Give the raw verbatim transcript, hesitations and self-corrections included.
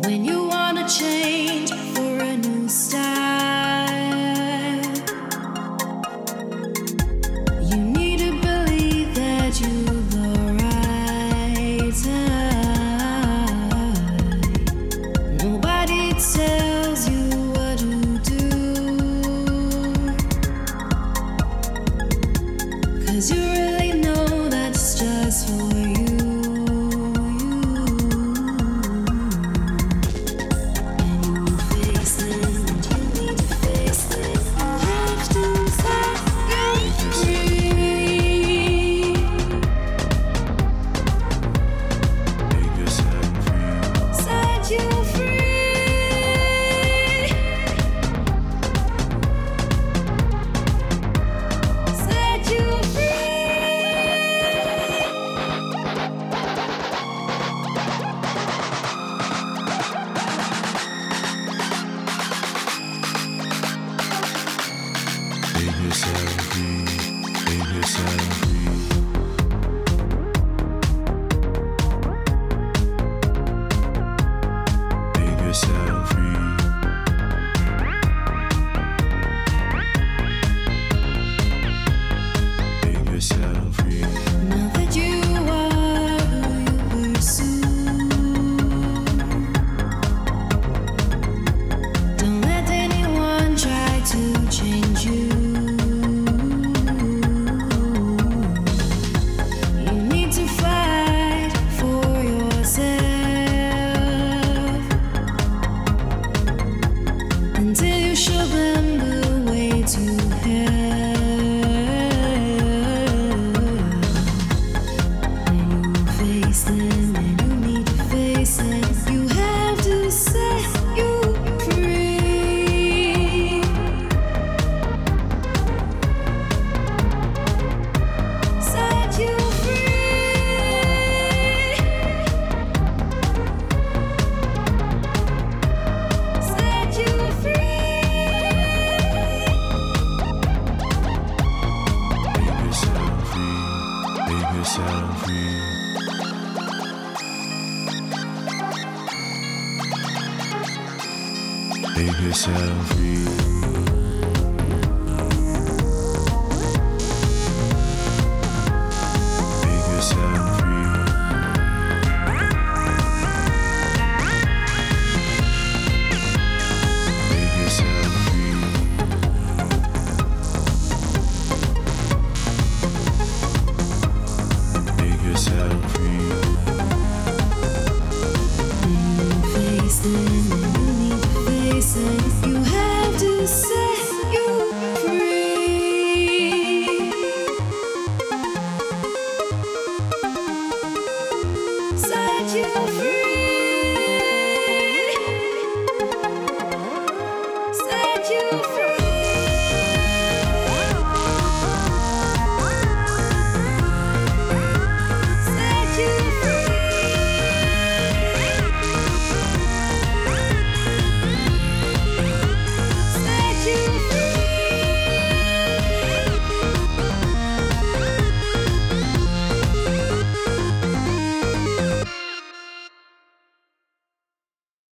When you wanna change for a new style, you need to believe that you've the right time. Nobody tells you what to do, 'cause you really know that's just for you. Make yourself free. Make yourself free. Make yourself free. Make yourself free. Face them and you need to face it. You have to set you free. Set you free.